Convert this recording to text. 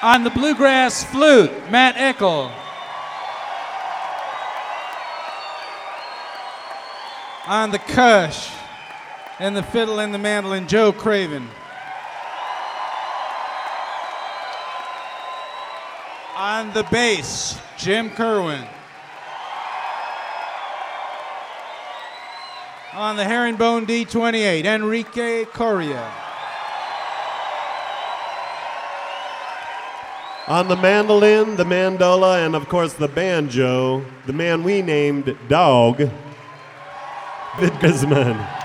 On the bluegrass flute, Matt Eckel. On the cush and the fiddle and the mandolin, Joe Craven. On the bass, Jim Kerwin. On the herringbone D28, Enrique Correa. On the mandolin, the mandola, and of course the banjo, the man we named Dog, Vid Guzman.